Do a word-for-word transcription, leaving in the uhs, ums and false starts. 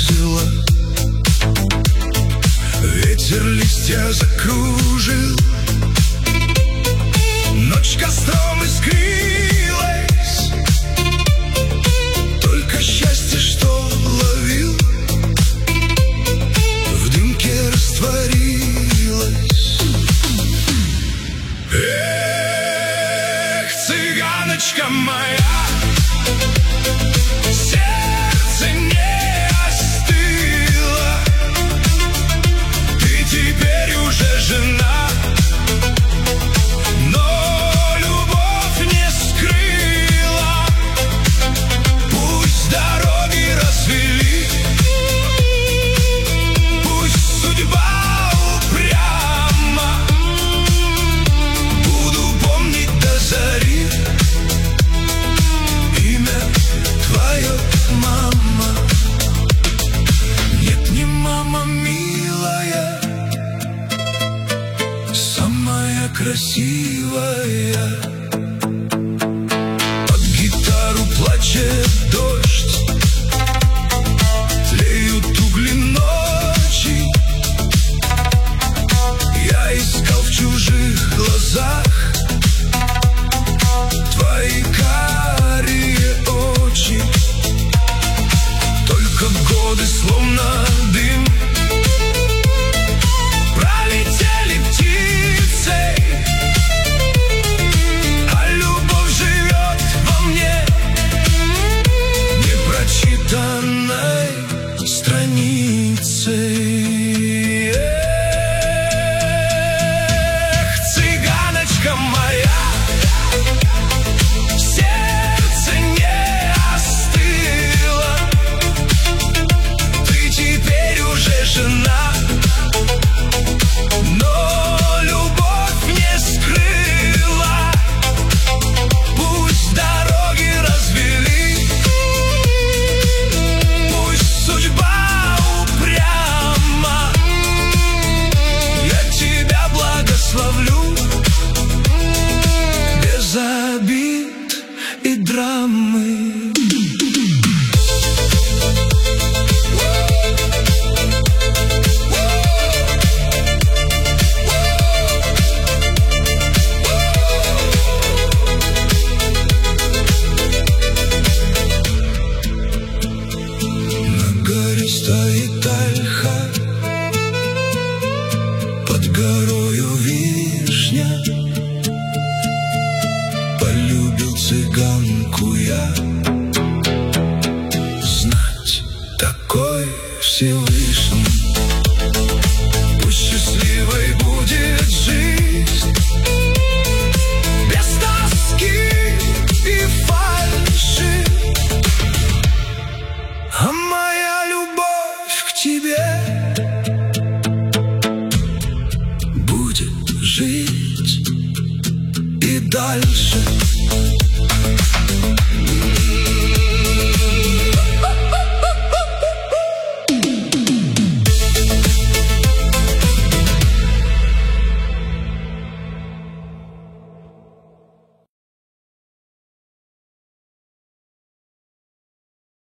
взяла. Ветер листья закружил, ночь костром искрилась. Только счастье, что ловил, в дымке растворилось. Эх, цыганочка моя, сердце не остыло. Ты теперь уже жена, но любовь не скрыла. Пусть дороги развели, пусть судьба упряма. Буду помнить до зари имя твое, мама. Нет, не мама милая, самая красивая. Под гитару плачет дождь, тлеют угли ночи. Я искал в чужих глазах твои карие очи. Только годы словно дым пролетели птицей, а любовь живет во мне непрочитанной страницей. Эх, цыганочка моя, сердце не остыло. Ты теперь уже жена, но любовь не скрыла. Пусть дороги развели, пусть судьба упряма. Я тебя благословлю без обид и драмы. На горе стоит ольха, под горою вишня. Полюбил цыганку я, знать такой Всевышний. Пусть счастливой будет жизнь, без тоски и фальши. А моя любовь к тебе будет жить и дальше.